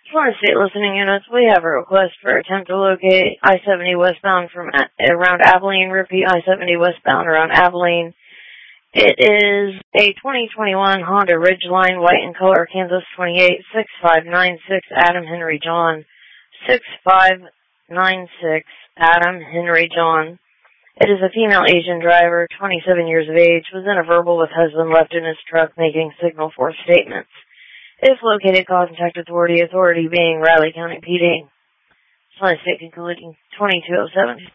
Florida State listening units, we have a request for attempt to locate I-70 westbound from around Abilene. Repeat, I-70 westbound around Abilene. It is a 2021 Honda Ridgeline, white in color, Kansas 286596, Adam Henry John. 6596, Adam Henry John. It is a female Asian driver, 27 years of age, was in a verbal with husband left in his truck making signal for statements. If located, contact authority being Riley County PD. Florida State concluding 2207.